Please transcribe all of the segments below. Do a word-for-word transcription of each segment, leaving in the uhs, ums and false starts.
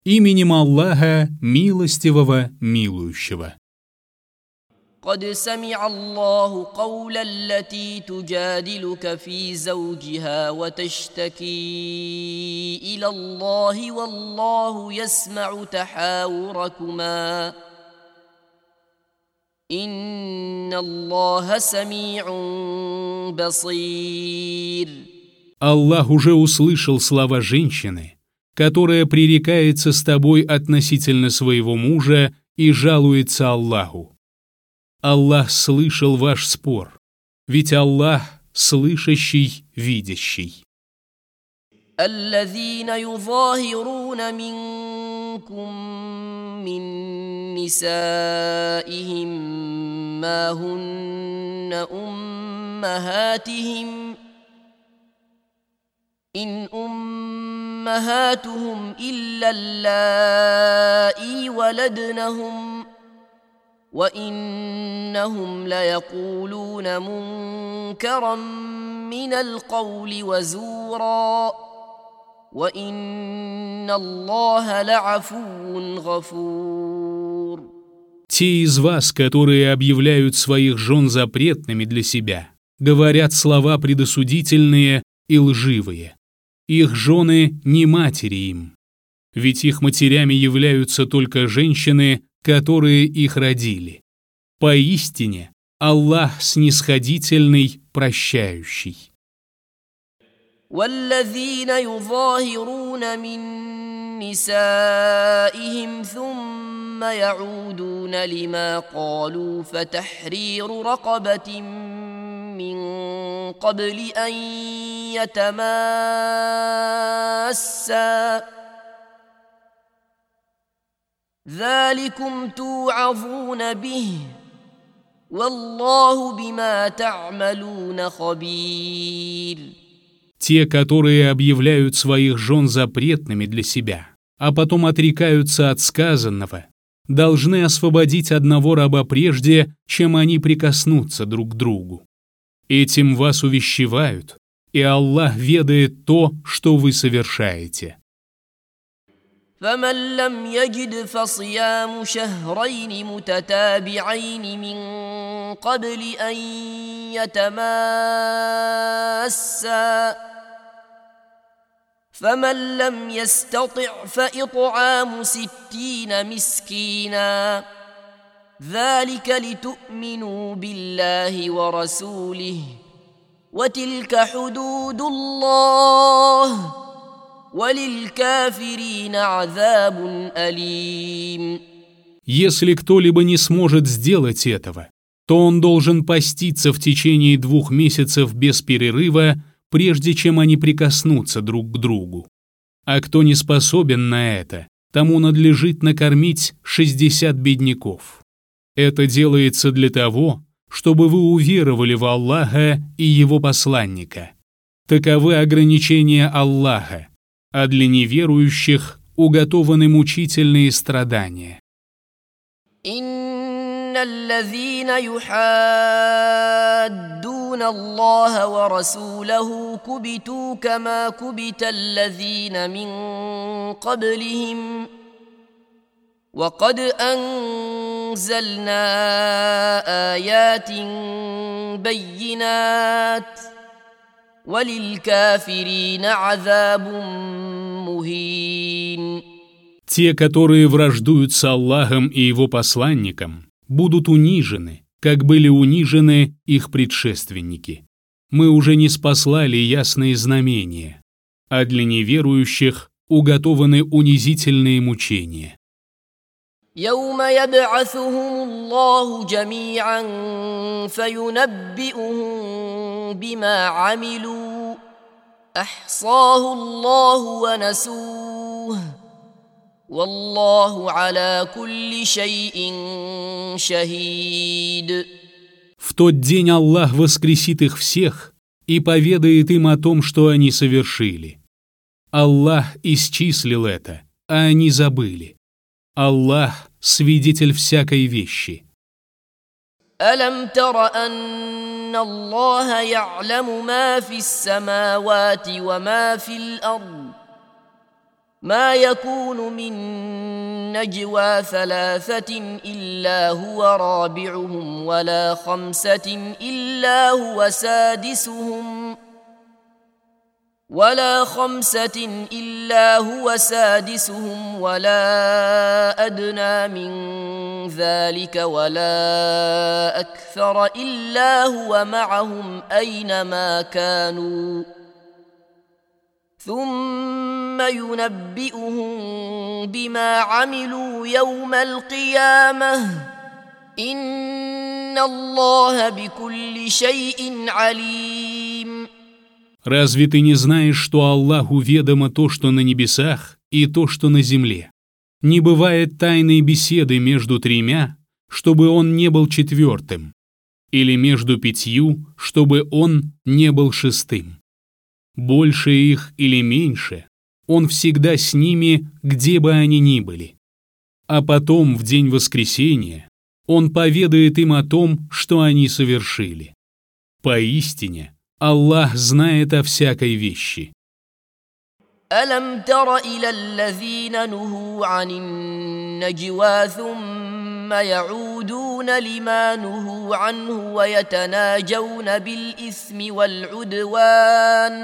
Именем Аллаха, милостивого, милующего. قد سمع الله قول التي تجادلك في زوجها وتشتكي إلى الله والله يسمع تحاوركما إن الله سميع بصير. Аллах уже услышал слова женщины, которая пререкается с тобой относительно своего мужа и жалуется Аллаху. Аллах слышал ваш спор, ведь Аллах слышащий, видящий. الذين يظاهرون منكم من نسائهم ما هن أمهاتهم إن أمهاتهم إلا اللائي ولدنهم وإنهم ليقولون منكرا من القول وزورا وإن الله لعفو غفور. Те из вас, которые объявляют своих жен запретными для себя, говорят слова предосудительные и лживые. Их жены не матери им, ведь их матерями являются только женщины, которые их родили. Поистине, Аллах снисходительный, прощающий. والذين يظاهرون من نسائهم ثم يعودون لما قالوا فتحرير رقبة من قبل أن يتماسا ذلكم توعظون به والله بما تعملون خبير. Те, которые объявляют своих жен запретными для себя, а потом отрекаются от сказанного, должны освободить одного раба прежде, чем они прикоснутся друг к другу. Этим вас увещевают, и Аллах ведает то, что вы совершаете. فمن لم يجد فصيام شهرين متتابعين من قبل أن يتماسا فمن لم يستطع فإطعام ستين مسكينا ذلك لتؤمنوا بالله ورسوله وتلك حدود الله وَلِلْكَافِرِينَ عَذَابٌ أَلِيمٌ. Если кто-либо не сможет сделать этого, то он должен поститься в течение двух месяцев без перерыва, прежде чем они прикоснутся друг к другу. А кто не способен на это, тому надлежит накормить шестьдесят бедняков. Это делается для того, чтобы вы уверовали в Аллаха и Его посланника. Таковы ограничения Аллаха, а для неверующих уготованы мучительные страдания. إن الذين يحادون الله ورسوله كبتوا كما كبت الذين من قبلهم وقد أنزلنا آيات بينات وَلِلْكَافِرِينَ عَذَابٌ مُهِينٌ. Те, которые враждуют с Аллахом и Его посланником, будут унижены, как были унижены их предшественники. Мы уже не спаслали ясные знамения, а для неверующих уготованы унизительные мучения. يوم يبعثهم الله جميعا فينبئهم بما عملوا أحصاه الله ونسوه والله على كل شيء شهيد. В тот день Аллах воскресит их всех и поведает им о том, что они совершили. Аллах исчислил это, а они забыли. Аллах – свидетель всякой вещи. ألم تر أن الله يعلم ما في السماوات وما في الأرض ما يكون من نجوى ثلاثة إلا هو رابعهم ولا خمسة إلا هو سادسهم ولا خمسة إلا هو سادسهم ولا أدنى من ذلك ولا أكثر إلا هو معهم أينما كانوا ثم ينبئهم بما عملوا يوم القيامة إن الله بكل شيء عليم. Разве ты не знаешь, что Аллаху ведомо то, что на небесах, и то, что на земле? Не бывает тайной беседы между тремя, чтобы он не был четвертым, или между пятью, чтобы он не был шестым. Больше их или меньше, он всегда с ними, где бы они ни были. А потом, в день воскресения, он поведает им о том, что они совершили. Поистине, Аллах знает о всякой вещи. ألم تر إلى الذين نهوا عن النجوى ثم يعودون لما نهوا عنه ويتناجون بالإثم والعدوان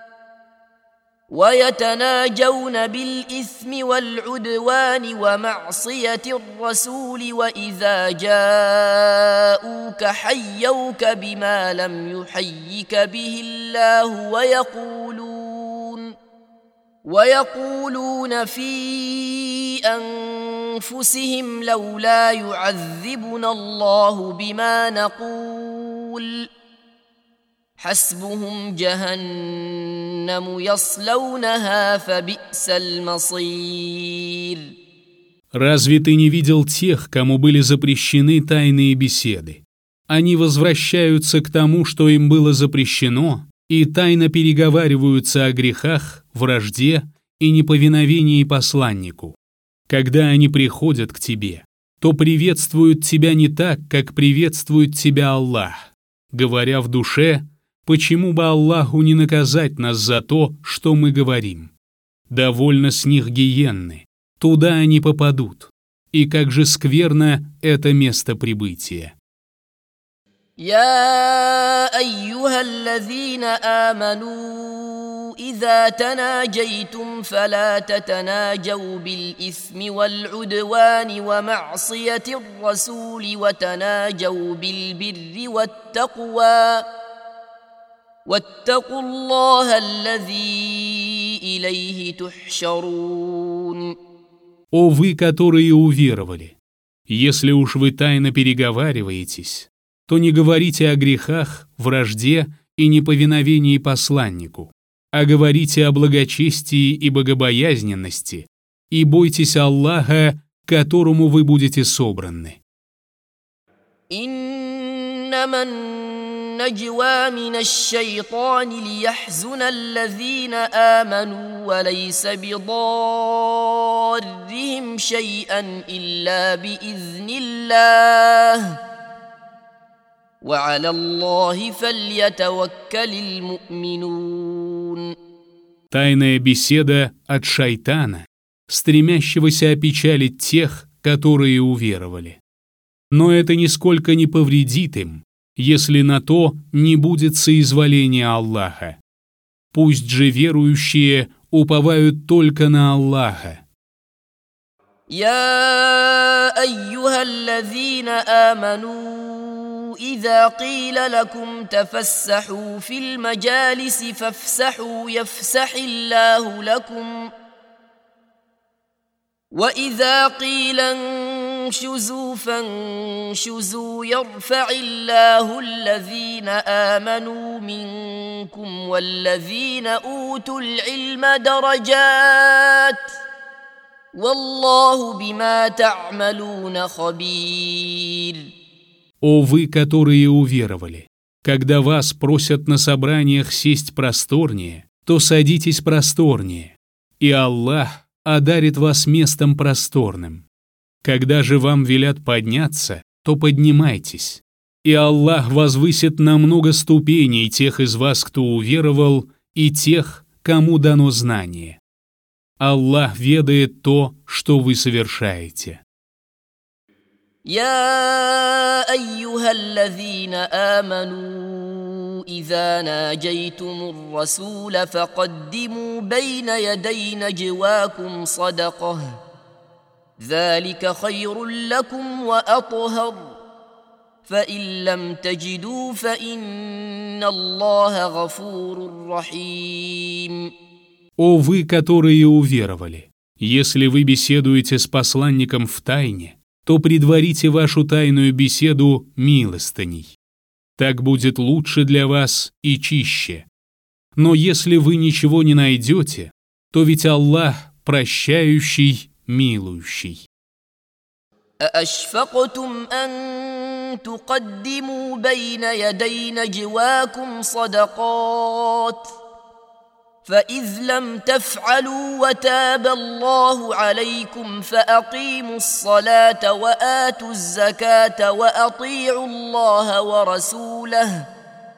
ويتناجون بالإثم والعدوان ومعصية الرسول وإذا جاءوك حيوك بما لم يحيك به الله ويقولون ويقولون في أنفسهم لولا يعذبنا الله بما نقول حسبهم جهنم يصلونها فبئس المصير. Разве ты не видел тех, кому были запрещены тайные беседы? Они возвращаются к тому, что им было запрещено, и тайно переговариваются о грехах, вражде и неповиновении посланнику. Когда они приходят к тебе, то приветствуют тебя не так, как приветствует тебя Аллах, говоря в душе: почему бы Аллаху не наказать нас за то, что мы говорим? Довольно с них гиенны, туда они попадут, и как же скверно это место прибытия. يا أيها الذين آمنوا إذا تناجيتم فلا تتناجوا بالإثم والعدوان ومعصية الرسول وتناجوا بالبر والتقوى واتقوا الله الذي إليه تحشرون. О вы, которые уверовали, если уж вы тайно переговариваетесь, то не говорите о грехах, вражде и неповиновении посланнику, а говорите о благочестии и богобоязненности, и бойтесь Аллаха, к которому вы будете собраны. إنما النجوى من الشيطان ليحزن الذين آمنوا وليس بضارهم شيئا إلا بإذن الله وعلى الله فليتوكل المؤمنون. Тайная беседа от шайтана, стремящегося опечалить тех, которые уверовали. Но это нисколько не повредит им, если на то не будет соизволения Аллаха. Пусть же верующие уповают только на Аллаха. يا أيها الذين آمنوا إذا قيل لكم تفسحوا في المجالس فافسحوا يفسح الله لكم وإذا قيل انشزوا فانشزوا يرفع الله الذين آمنوا منكم والذين أوتوا العلم درجات والله بما تعملون خبير. О вы, которые уверовали, когда вас просят на собраниях сесть просторнее, то садитесь просторнее, и Аллах одарит вас местом просторным. Когда же вам велят подняться, то поднимайтесь, и Аллах возвысит на много ступеней тех из вас, кто уверовал, и тех, кому дано знание. Аллах ведает то, что вы совершаете. يا أيها الذين آمنوا إذا ناجيتم الرسول فقدموا بين يدي نجواكم صدقة ذلك خير لكم وأطهر فإن لم تجدوا فإن الله غفور رحيم. О вы, которые уверовали, если вы беседуете с посланником в тайне, то предварите вашу тайную беседу милостыней. Так будет лучше для вас и чище. Но если вы ничего не найдете, то ведь Аллах прощающий, милующий. أأشفقتم أن تقدموا بين يدي نجواكم صدقات فإذ لم تفعلوا وتاب الله عليكم فأقيموا الصلاة وآتوا الزكاة وأطيعوا الله ورسوله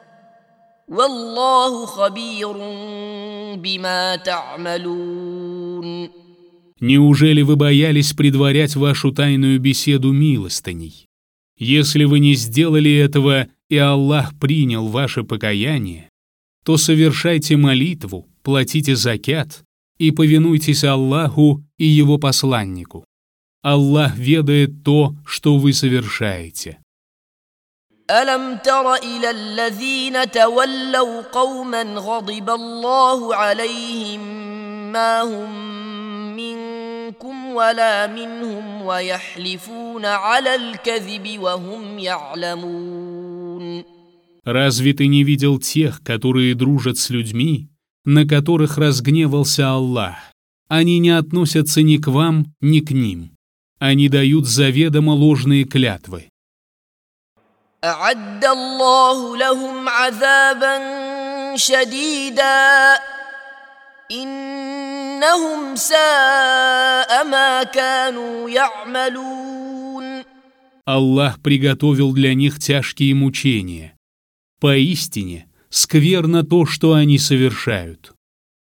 والله خبير بما تعملون. Неужели вы боялись предварять вашу тайную беседу милостыней? Если вы не сделали этого, и Аллах принял ваше покаяние, то совершайте молитву, платите закят и повинуйтесь Аллаху и Его посланнику. Аллах ведает то, что вы совершаете. ألم تر إلى الذين تولوا قوما غضب الله عليهم ما هم منكم ولا منهم ويحلفون على الكذب وهم يعلمون. Разве ты не видел тех, которые дружат с людьми, на которых разгневался Аллах? Они не относятся ни к вам, ни к ним. Они дают заведомо ложные клятвы. أعد الله لهم عذابا شديدا إنهم ساء ما كانوا يعملون. Аллах приготовил для них тяжкие мучения. Поистине, скверно то, что они совершают.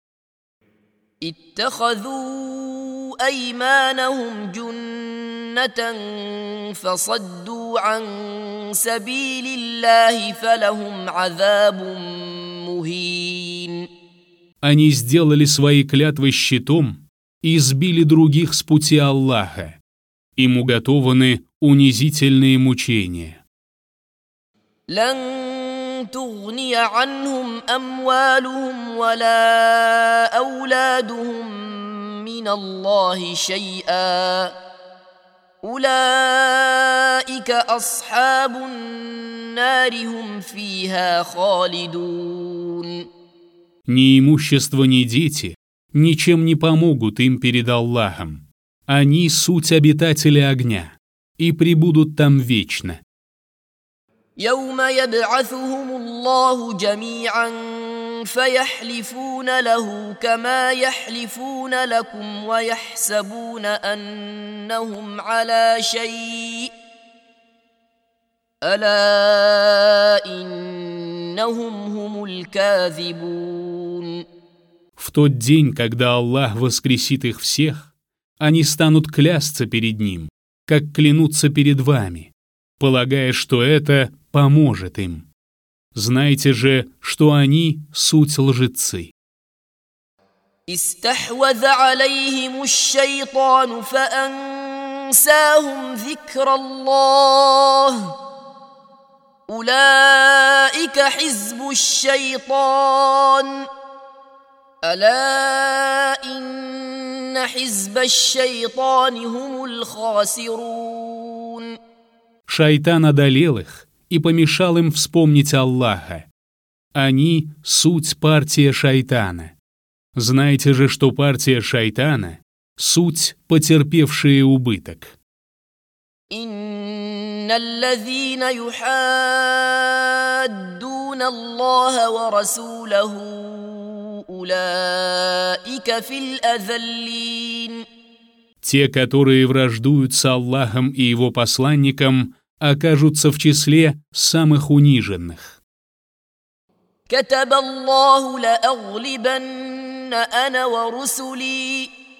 اتخذوا أيمانهم جنة فصدوا عن سبيل الله فلهم عذاب مهين. Они сделали свои клятвы щитом и сбили других с пути Аллаха. Им уготованы унизительные мучения. لن تغني عنهم أموالهم ولا أولادهم من الله شيئا أولئك أصحاب النار هم فيها خالدون. Ни имущество, ни дети ничем не помогут им перед Аллахом. Они суть обитатели огня и пребудут там вечно. يوم يبعثهم الله جميعا فيحلفون له كما يحلفون لكم ويحسبون أنهم على شيء ألا إنهم هم الكاذبون. В тот день, когда Аллах воскресит их всех, они станут клясться перед Ним, как клянутся перед вами, полагая, что это поможет им. Знайте же, что они суть лжецы. استحوذ عليهم الشيطان فأنساهم ذكر الله أولئك حزب الشيطان ألا إن حزب الشيطان هم الخاسرون. Шайтан одолел их и помешал им вспомнить Аллаха. Они — суть партия шайтана. Знайте же, что партия шайтана — суть потерпевшие убыток. إن الذين يحادون الله ورسوله أولئك في الأذلين. Те, которые враждуют с Аллахом и Его посланником, окажутся в числе самых униженных. كتب الله لأغلبن أنا ورسلي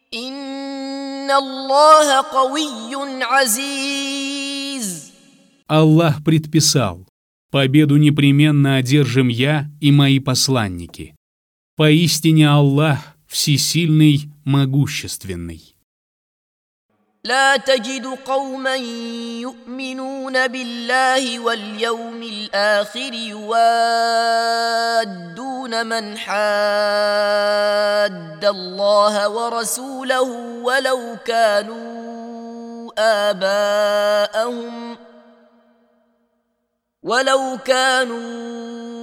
إن الله قوي عزيز. Аллах предписал: победу непременно одержим я и мои посланники. Поистине Аллах всесильный, могущественный. لا تجد قوما يؤمنون بالله واليوم الآخر يوادون من حاد الله ورسوله ولو كانوا آباءهم ولو كانوا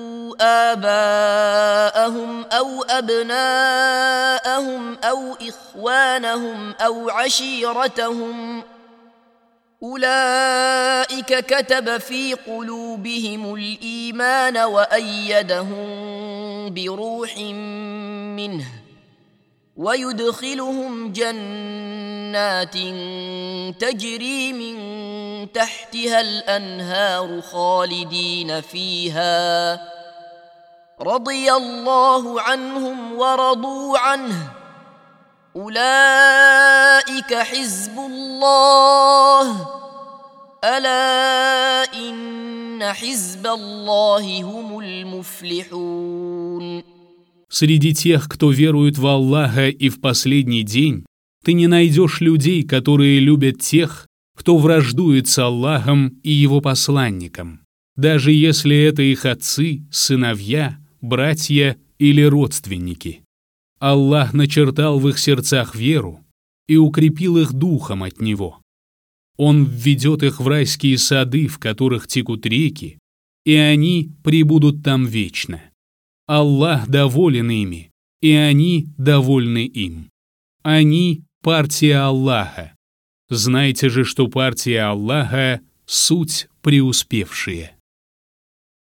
آباءهم أو أبناءهم أو إخوانهم أو عشيرتهم أولئك كتب في قلوبهم الإيمان وأيدهم بروح منه ويدخلهم جنات تجري من تحتها الأنهار خالدين فيها رضي الله عنهم ورضوا عنه أولئك حزب الله ألا إن حزب الله هم المفلحون. Среди тех, кто верует в Аллаха и в последний день, ты не найдешь людей, которые любят тех, кто враждует с Аллахом и его посланником, даже если это их отцы, сыновья, братья или родственники. Аллах начертал в их сердцах веру и укрепил их духом от Него. Он введет их в райские сады, в которых текут реки, и они пребудут там вечно. Аллах доволен ими, и они довольны им. Они – партия Аллаха. Знайте же, что партия Аллаха – суть преуспевшие.